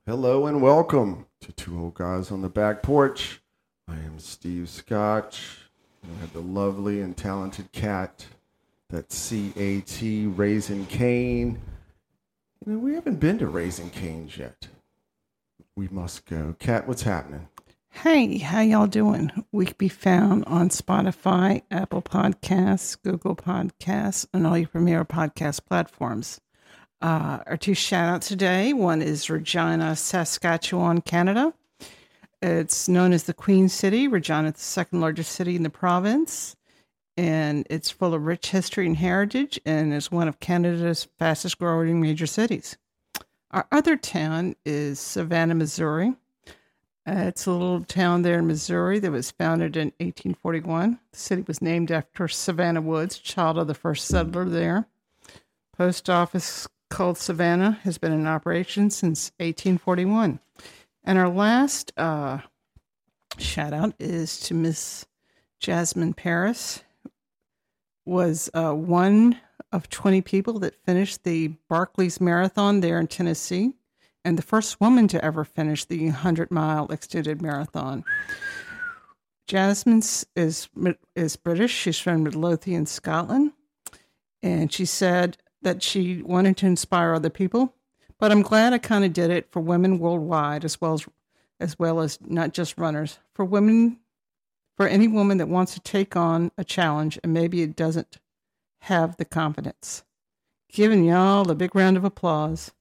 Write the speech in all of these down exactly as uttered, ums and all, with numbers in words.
Hello and welcome to Two Old Guys on the Back Porch. I am Steve Scotch. I have the lovely and talented Cat. That's C A T, Raising Cane. You know, we haven't been to Raising Cane's yet. We must go. Cat, what's happening? Hey, how y'all doing? We can be found on Spotify, Apple Podcasts, Google Podcasts, and all your premier podcast platforms. Uh, our two shout-outs today. One is Regina, Saskatchewan, Canada. It's known as the Queen City. Regina is the second largest city in the province, and it's full of rich history and heritage, and is one of Canada's fastest-growing major cities. Our other town is Savannah, Missouri. Uh, it's a little town there in Missouri that was founded in eighteen forty-one. The city was named after Savannah Woods, child of the first settler there. Post office called Savannah has been in operation since eighteen forty-one. And our last uh, shout out is to Miss Jasmine Paris. Was uh, one of twenty people that finished the Barclays Marathon there in Tennessee, and the first woman to ever finish the hundred-mile extended marathon. Jasmine is is British. She's from Midlothian, Scotland, and she said that she wanted to inspire other people, but I'm glad I kind of did it for women worldwide, as well as as well as not just runners. For women, for any woman that wants to take on a challenge and maybe it doesn't have the confidence. Giving y'all a big round of applause.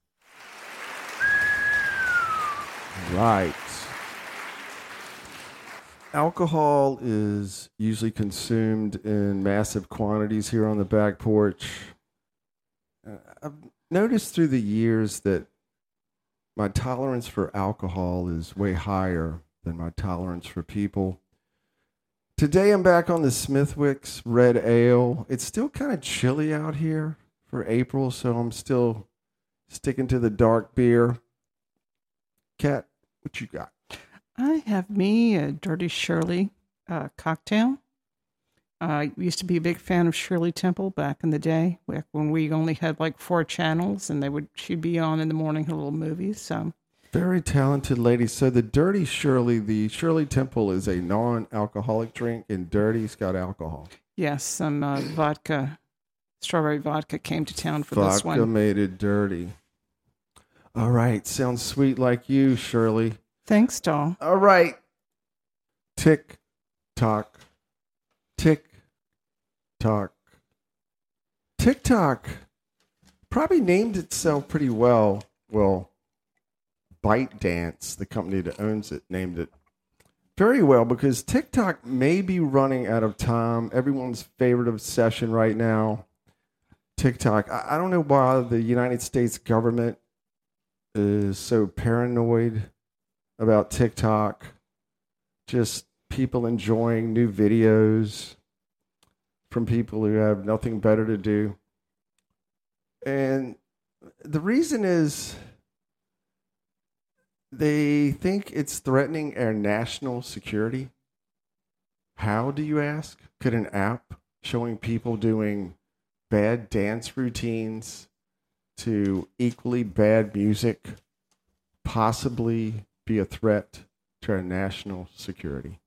Right. Alcohol is usually consumed in massive quantities here on the back porch. Uh, I've noticed through the years that my tolerance for alcohol is way higher than my tolerance for people. Today I'm back on the Smithwick's Red Ale. It's still kind of chilly out here for April, so I'm still sticking to the dark beer. Kat, what you got? I have me a Dirty Shirley uh, cocktail. I used to be a big fan of Shirley Temple back in the day, back when we only had like four channels, and they would she'd be on in the morning her little movies. So very talented lady. So the Dirty Shirley, the Shirley Temple is a non-alcoholic drink, and Dirty's got alcohol. Yes, some uh, vodka, strawberry vodka came to town for vodka this one. Vodka made it dirty. All right, sounds sweet like you, Shirley. Thanks, doll. All right. Tick, tock, tick, tock. TikTok probably named itself pretty well. Well, ByteDance, the company that owns it, named it very well because TikTok may be running out of time. Everyone's favorite obsession right now, TikTok. I, I don't know why the United States government is so paranoid about TikTok. Just people enjoying new videos from people who have nothing better to do. And the reason is they think it's threatening our national security. How, do you ask? Could an app showing people doing bad dance routines to equally bad music possibly be a threat to our national security?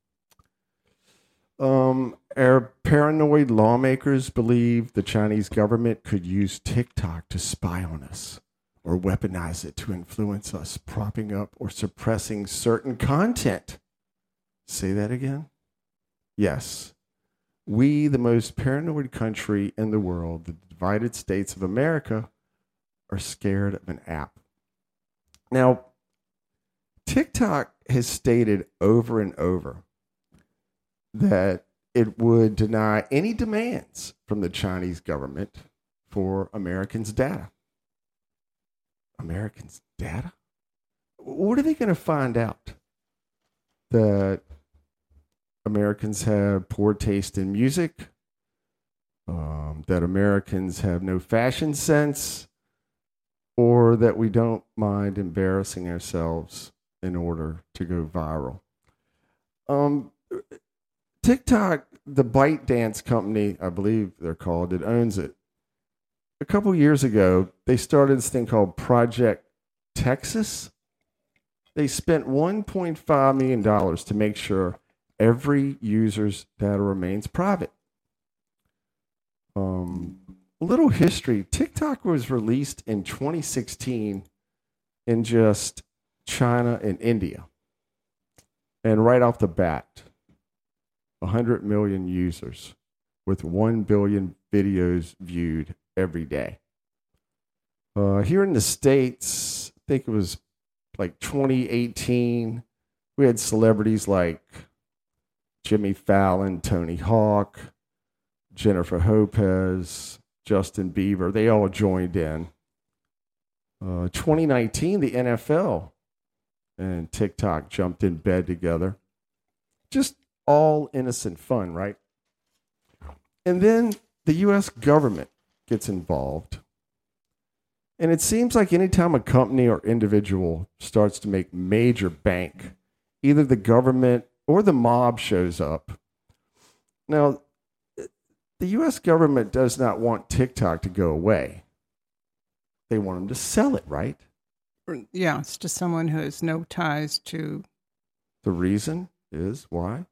Um, our paranoid lawmakers believe the Chinese government could use TikTok to spy on us or weaponize it to influence us, propping up or suppressing certain content. Say that again? Yes. We, the most paranoid country in the world, the divided states of America, are scared of an app. Now, TikTok has stated over and over that it would deny any demands from the Chinese government for Americans' data. Americans' data? What are they going to find out? That Americans have poor taste in music? Um, that Americans have no fashion sense? Or that we don't mind embarrassing ourselves in order to go viral? Um, TikTok, the ByteDance company, I believe they're called, it owns it. A couple years ago, they started this thing called Project Texas. They spent one point five million dollars to make sure every user's data remains private. Um, a little history. TikTok was released in twenty sixteen in just China and India. And right off the bat, one hundred million users with one billion videos viewed every day. Uh, here in the States, I think it was like twenty eighteen, we had celebrities like Jimmy Fallon, Tony Hawk, Jennifer Lopez, Justin Bieber. They all joined in. Uh, twenty nineteen, the N F L and TikTok jumped in bed together. Just all innocent fun, right? And then the U S government gets involved. And it seems like anytime a company or individual starts to make major bank, either the government or the mob shows up. Now, the U S government does not want TikTok to go away. They want them to sell it, right? Yeah, it's to someone who has no ties to... The reason is why?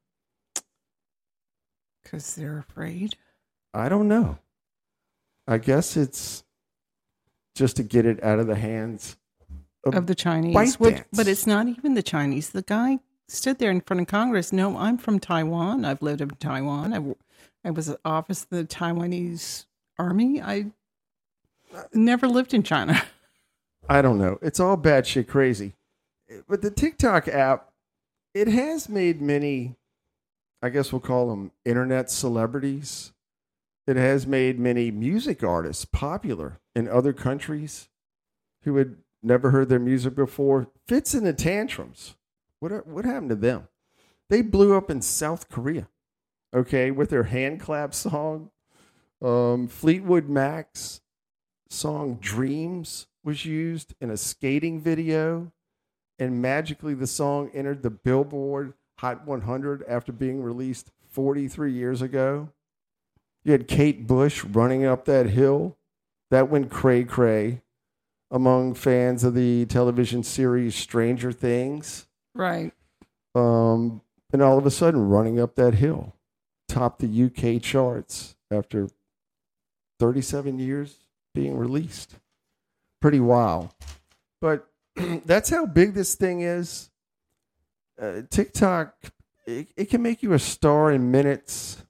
Because they're afraid. I don't know. I guess it's just to get it out of the hands of, of the Chinese. ByteDance. Which, but it's not even the Chinese. The guy stood there in front of Congress. No, I'm from Taiwan. I've lived in Taiwan. I, I was at office of the Taiwanese army. I never lived in China. I don't know. It's all bad shit crazy. But the TikTok app, it has made many, I guess we'll call them internet celebrities. It has made many music artists popular in other countries who had never heard their music before. Fits in the Tantrums. What, what happened to them? They blew up in South Korea, okay, with their hand clap song. Um, Fleetwood Mac's song Dreams was used in a skating video, and magically the song entered the Billboard Hot one hundred after being released forty-three years ago. You had Kate Bush running up that hill. That went cray-cray among fans of the television series Stranger Things. Right. Um, and all of a sudden, running up that hill, topped the U K charts after thirty-seven years being released. Pretty wild. But that's how big this thing is. Uh, TikTok, it, it can make you a star in minutes.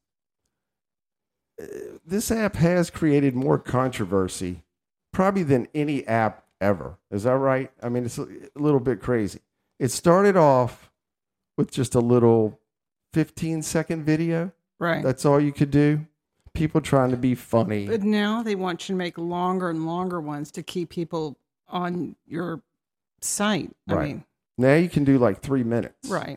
Uh, this app has created more controversy probably than any app ever. Is that right? I mean, it's a, a little bit crazy. It started off with just a little fifteen second video. Right. That's all you could do. People trying to be funny. But now they want you to make longer and longer ones to keep people on your site. I Right. mean, Now you can do like three minutes. right.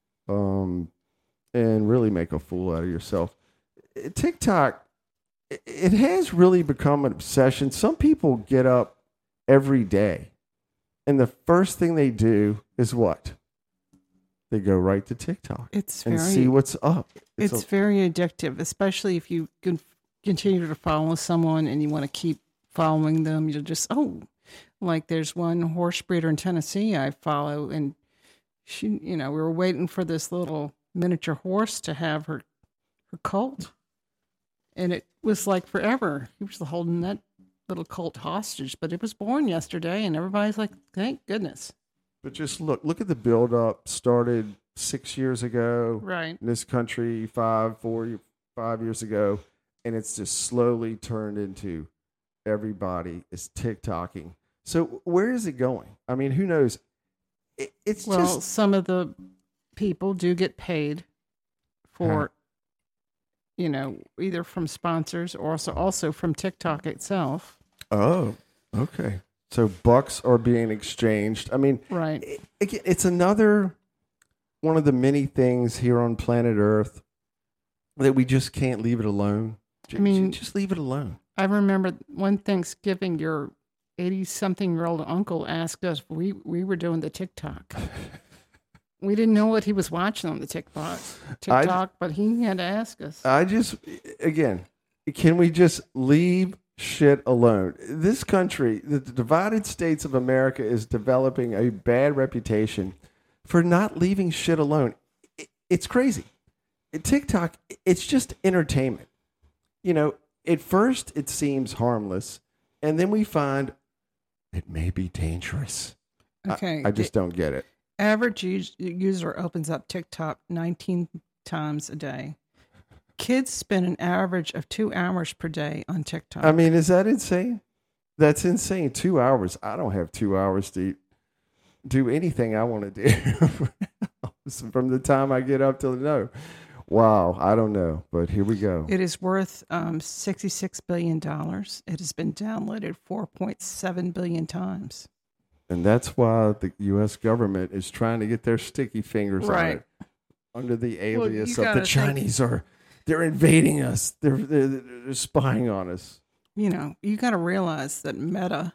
Um, and really make a fool out of yourself. TikTok, it has really become an obsession. Some people get up every day, and the first thing they do is what? They go right to TikTok It's and very, see what's up. it's a- very addictive, especially if you can continue to follow someone and you want to keep following them. You'll just, oh, like there's one horse breeder in Tennessee I follow, and she, you know, we were waiting for this little miniature horse to have her, her colt. And it was like forever. He was holding that little colt hostage, but it was born yesterday, and everybody's like, thank goodness. But just look, look at the build up. Started six years ago Right. in this country, five, four, five years ago, and it's just slowly turned into everybody is TikToking. So where is it going? I mean, who knows? It, it's Well, just some of the people do get paid for, Huh. you know, either from sponsors or also, also from TikTok itself. oh, okay. So bucks are being exchanged. I mean, Right. it, it, it's another one of the many things here on planet Earth that we just can't leave it alone. J- I mean- j- just leave it alone. I remember one Thanksgiving, your eighty-something-year-old uncle asked us, we, we were doing the TikTok. We didn't know what he was watching on the TikTok, TikTok, but he had to ask us. I just, again, can we just leave shit alone. This country, the divided states of America, is developing a bad reputation for not leaving shit alone. It's crazy. TikTok, it's just entertainment. You know, at first it seems harmless, and then we find it may be dangerous. Okay. I, I just don't get it. Average us- user opens up TikTok nineteen times a day. Kids spend an average of two hours per day on TikTok. I mean, is that insane? That's insane. Two hours. I don't have two hours to do anything I want to do from the time I get up till no. Wow. I don't know. But here we go. It is worth um, sixty-six billion dollars. It has been downloaded four point seven billion times. And that's why the U S government is trying to get their sticky fingers right. on it under the alias well, of the Chinese think, are, they're invading us. They're, they're, they're spying on us. You know, you got to realize that Meta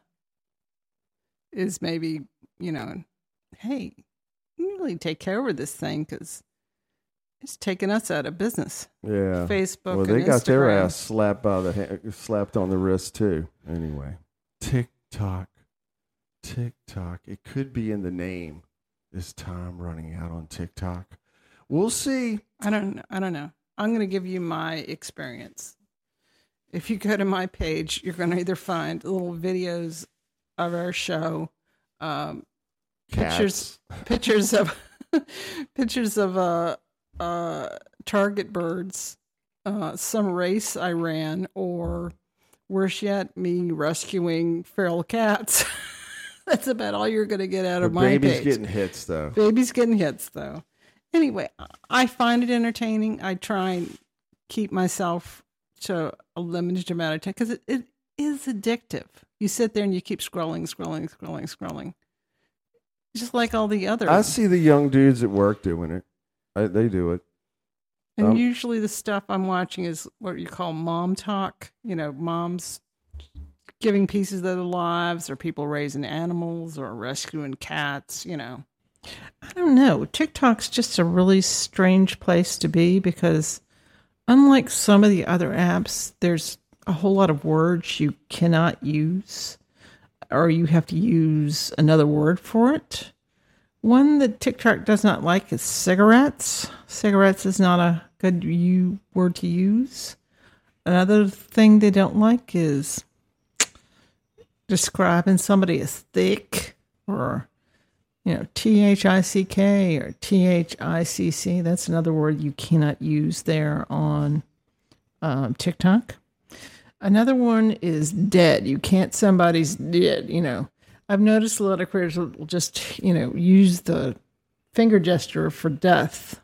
is maybe, you know, hey, you really take care of this thing because it's taking us out of business. Yeah. Facebook Well, they and got Instagram. their ass slapped by the hand, slapped on the wrist too. Anyway, TikTok. TikTok. It could be in the name. Is time running out on TikTok? We'll see. I don't. I don't know. I'm going to give you my experience. If you go to my page, you're going to either find little videos of our show, um, pictures, pictures of pictures of uh, uh, target birds, uh, some race I ran, or worse yet, me rescuing feral cats. That's about all you're going to get out but of my baby's page. getting hits, though. Baby's getting hits, though. Anyway, I find it entertaining. I try and keep myself to a limited amount of time because it, it is addictive. You sit there and you keep scrolling, scrolling, scrolling, scrolling. Just like all the others. I see the young dudes at work doing it. I, they do it. And um, usually the stuff I'm watching is what you call mom talk. You know, moms giving pieces of their lives, or people raising animals, or rescuing cats, you know. I don't know. TikTok's just a really strange place to be because unlike some of the other apps, there's a whole lot of words you cannot use, or you have to use another word for it. One that TikTok does not like is cigarettes. Cigarettes is not a good you word to use. Another thing they don't like is describing somebody as thick, or, you know, T H I C K or T H I C C. That's another word you cannot use there on um, TikTok. Another one is dead. You can't, somebody's dead, you know. I've noticed a lot of creators will just, you know, use the finger gesture for death.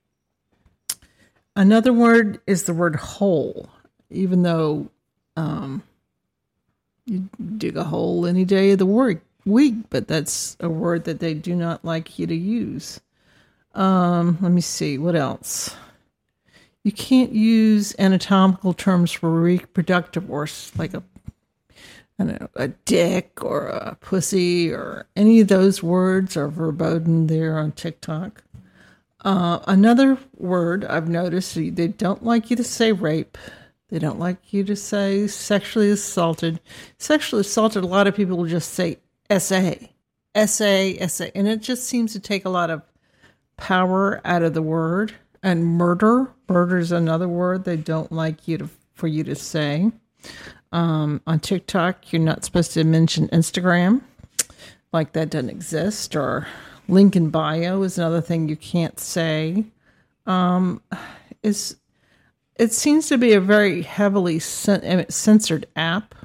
Another word is the word hole, even though um, you dig a hole any day of the work, week, but that's a word that they do not like you to use. Um, let me see, what else? You can't use anatomical terms for reproductive organs, like a I don't know, a dick or a pussy or any of those words are verboten there on TikTok. Uh, another word I've noticed, they don't like you to say rape. They don't like you to say sexually assaulted. Sexually assaulted, a lot of people will just say S A. S A, S A. And it just seems to take a lot of power out of the word. And murder. Murder is another word they don't like you to for you to say. Um, on TikTok, you're not supposed to mention Instagram, like that doesn't exist, or link in bio is another thing you can't say. Um, is it seems to be a very heavily cen- censored app.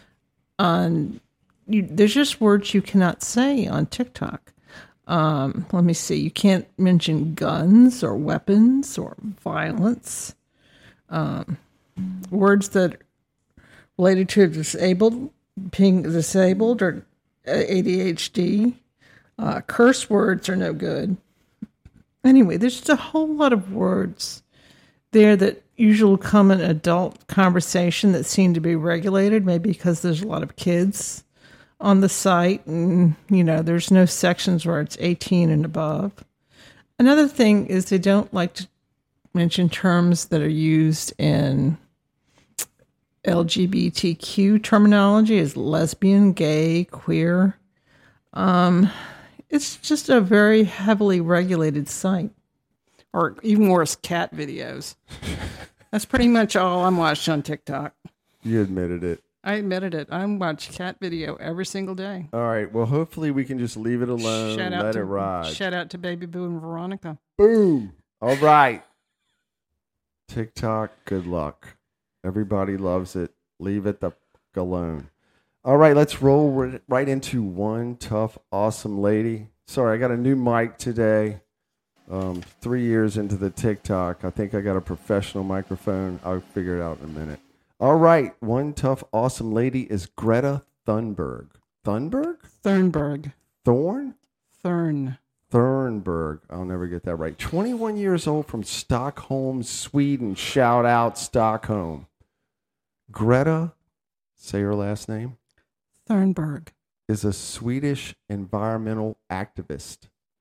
On you, there's just words you cannot say on TikTok. Um, let me see. You can't mention guns or weapons or violence. Um, words that related to disabled, being disabled, or A D H D. Uh, curse words are no good. Anyway, there's just a whole lot of words there that usually come in adult conversation that seem to be regulated, maybe because there's a lot of kids on the site, and, you know, there's no sections where it's eighteen and above. Another thing is they don't like to mention terms that are used in L G B T Q terminology is lesbian, gay, queer. Um, it's just a very heavily regulated site. Or even worse, cat videos. That's pretty much all I'm watching on TikTok. You admitted it. I admitted it. I watch cat video every single day. All right. Well, hopefully we can just leave it alone Shout and out let to, it ride. Shout out to Baby Boo and Veronica. Boom. All right. TikTok, good luck. Everybody loves it. Leave it the fuck alone. All right, let's roll right into one tough, awesome lady. Sorry, I got a new mic today. Um, three years into the TikTok. I think I got a professional microphone. I'll figure it out in a minute. All right, one tough, awesome lady is Greta Thunberg. Thunberg? Thunberg. Thorn? Thurn. Thunberg. I'll never get that right. twenty-one years old from Stockholm, Sweden. Shout out Stockholm. Greta, say her last name. Thunberg. Is a Swedish environmental activist.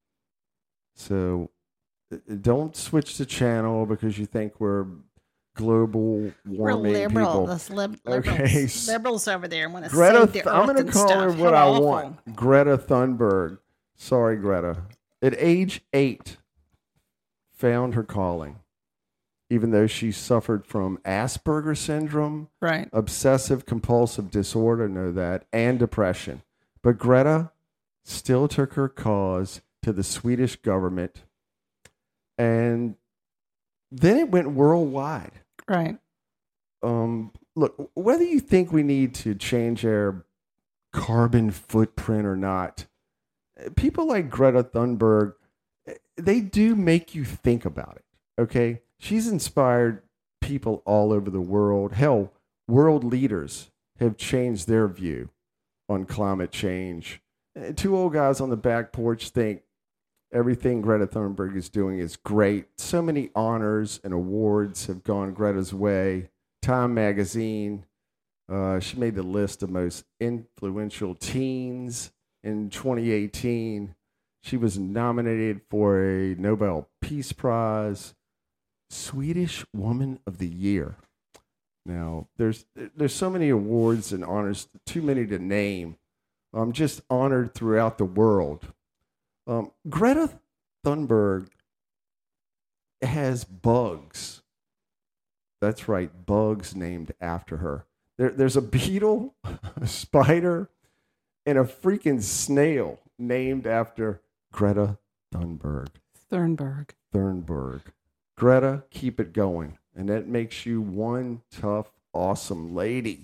So don't switch the channel because you think we're global warming we're liberal. people. Those lib- liberals, Okay. liberals over there want to Greta, save the I'm earth going to and call stuff. her what How I awful. want. Greta Thunberg. Sorry, Greta. At age eight, found her calling. Even though she suffered from Asperger's syndrome, Right. obsessive compulsive disorder, know that, and depression. But Greta still took her cause to the Swedish government, and then it went worldwide. Right. Um, look, whether you think we need to change our carbon footprint or not, people like Greta Thunberg, they do make you think about it, okay? She's inspired people all over the world. Hell, world leaders have changed their view on climate change. Two old guys on the back porch think everything Greta Thunberg is doing is great. So many honors and awards have gone Greta's way. Time magazine, uh, she made the list of most influential teens in twenty eighteen. She was nominated for a Nobel Peace Prize. Swedish Woman of the Year. Now, there's there's so many awards and honors, too many to name. I'm just honored throughout the world. Um, Greta Thunberg has bugs. That's right, bugs named after her. There, there's a beetle, a spider, and a freaking snail named after Greta Thunberg. Thunberg. Thunberg. Greta, keep it going. And that makes you one tough, awesome lady.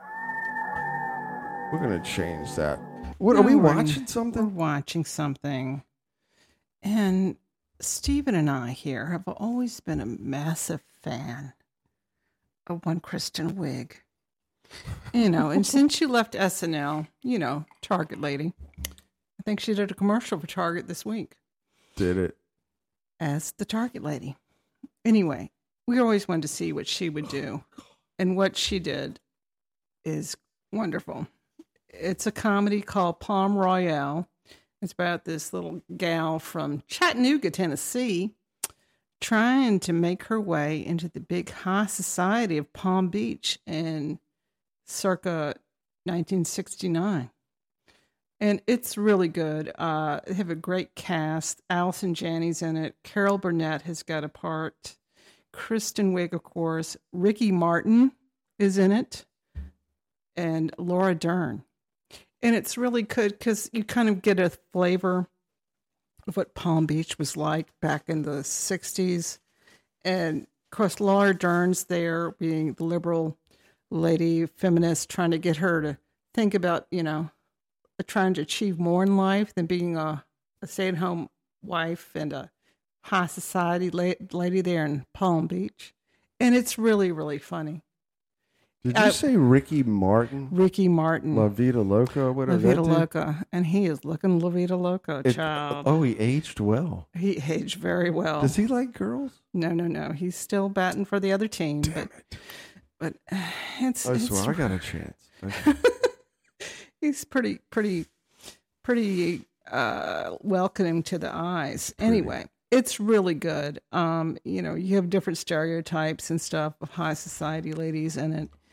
We're going to change that. What, No, are we we're- watching We're something? watching something. And Stephen and I here have always been a massive fan of one Kristen Wiig. You know, and since she left S N L, you know, Target lady, I think she did a commercial for Target this week Did it. as the Target lady. Anyway, we always wanted to see what she would do. And what she did is wonderful. It's a comedy called Palm Royale. It's about this little gal from Chattanooga, Tennessee, trying to make her way into the big high society of Palm Beach in circa nineteen sixty-nine. And it's really good. Uh, they have a great cast. Allison Janney's in it. Carol Burnett has got a part. Kristen Wiig, of course. Ricky Martin is in it. And Laura Dern. And it's really good because you kind of get a flavor of what Palm Beach was like back in the sixties. And, of course, Laura Dern's there being the liberal lady, feminist, trying to get her to think about, you know, trying to achieve more in life than being a, a stay-at-home wife and a high society la- lady there in Palm Beach. And it's really, really funny. Did you Uh, say Ricky Martin? Ricky Martin. La Vida Loca or La whatever? Vida that dude? Loca. And he is looking La Vida Loca, It- child. oh, he aged well. He aged very well. Does he like girls? No, no, no. He's still batting for the other team. Damn but it. but uh, it's, I it's swear, I got a chance. Okay. he's pretty, pretty, pretty uh, welcoming to the eyes. Anyway, it's really good. Um, you know, you have different stereotypes and stuff of high society ladies in it.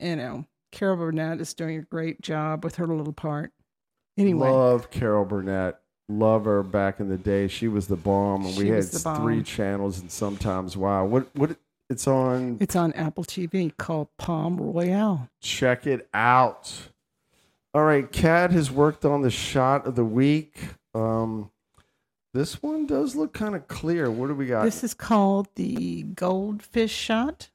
you know, Carol Burnett is doing a great job with her little part. Anyway. Love Carol Burnett. Love her back in the day. She was the bomb. And She we had was the bomb. three channels and sometimes, wow. What, what, it's on. It's on Apple T V called Palm Royale. Check it out. All right. Kat has worked on the shot of the week. Um, this one does look kind of clear. What do we got? This is called the Goldfish Shot.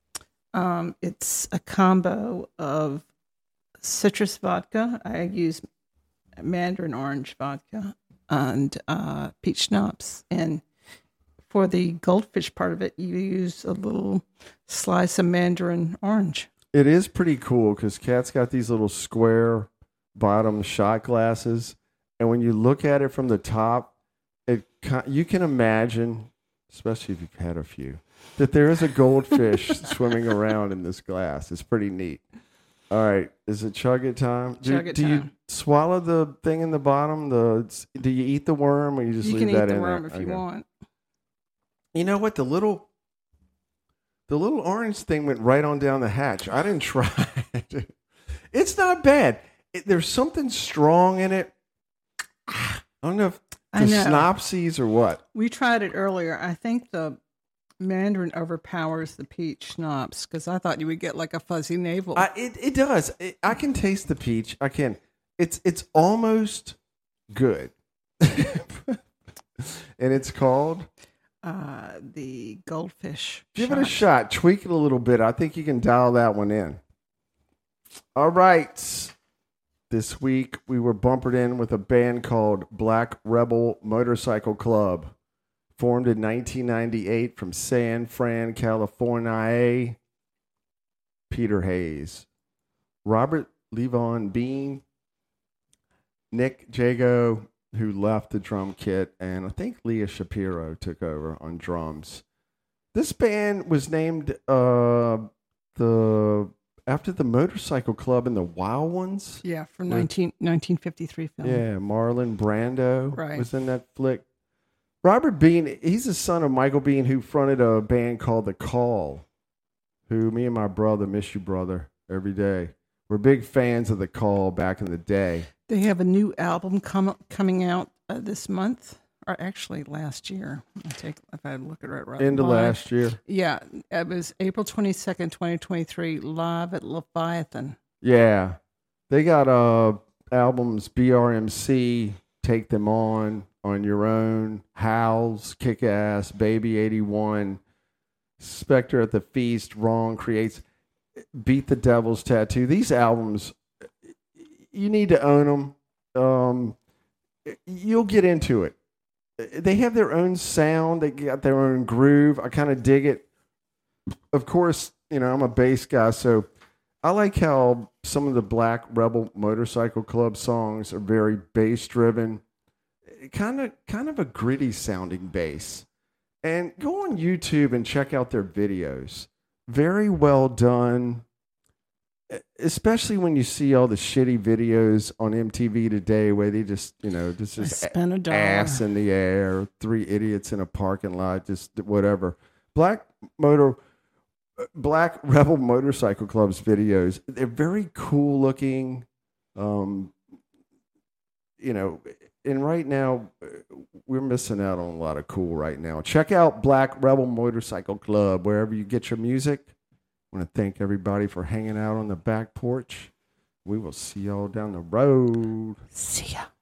Um, it's a combo of citrus vodka. I use mandarin orange vodka and uh, peach schnapps. And for the goldfish part of it, you use a little slice of mandarin orange. It is pretty cool because Kat's got these little square bottom shot glasses. And when you look at it from the top, it you can imagine, especially if you've had a few, that there is a goldfish swimming around in this glass. It's pretty neat. All right, is it chug it time? Do, Chug it do time. you swallow the thing in the bottom? The do you eat the worm or you just You leave can that eat the in worm there? if you Okay. want. You know what? The little the little orange thing went right on down the hatch. I didn't try it. It's not bad. It, there's something strong in it. I don't know if I the know. synopses or what. We tried it earlier. I think the mandarin overpowers the peach schnapps because I thought you would get like a fuzzy navel. I, it it does. It, I can taste the peach. I can. It's it's almost good, and it's called. uh, the goldfish. Give it a shot. Tweak it a little bit. I think you can dial that one in. All right. This week we were bumpered in with a band called Black Rebel Motorcycle Club, formed in nineteen ninety-eight from San Fran, California. Peter Hayes, Robert Levon Bean, Nick Jago, who left the drum kit, and I think Leah Shapiro took over on drums. This band was named uh, the after the Motorcycle Club in the Wild Ones. Yeah, from nineteen, nineteen fifty-three film. Yeah, Marlon Brando Right. was in that flick. Robert Bean, he's the son of Michael Bean, who fronted a band called The Call, who me and my brother, miss you, brother, every day. We're big fans of The Call back in the day. They have a new album com- coming out uh, this month, or actually last year. I take if I look at it right. Into live. last year. Yeah, it was April twenty-second, twenty twenty-three, live at Leviathan. Yeah. They got uh albums B R M C, Take Them On, On Your Own, Howls, Kick Ass, Baby eighty-one, Spectre at the Feast, Wrong Creates, Beat the Devil's Tattoo. These albums, you need to own them. Um, you'll get into it. They have their own sound. They got their own groove. I kind of dig it. Of course, you know, I'm a bass guy, so I like how some of the Black Rebel Motorcycle Club songs are very bass driven. Kind of, kind of a gritty sounding bass. And go on YouTube and check out their videos. Very well done. Especially when you see all the shitty videos on M T V today where they just, you know, just I is spent a dollar. ass in the air, three idiots in a parking lot, just whatever. Black Motor, Black Rebel Motorcycle Club's videos, they're very cool looking. Um, you know, and right now we're missing out on a lot of cool right now. Check out Black Rebel Motorcycle Club wherever you get your music. I want to thank everybody for hanging out on the back porch. We will see y'all down the road. See ya.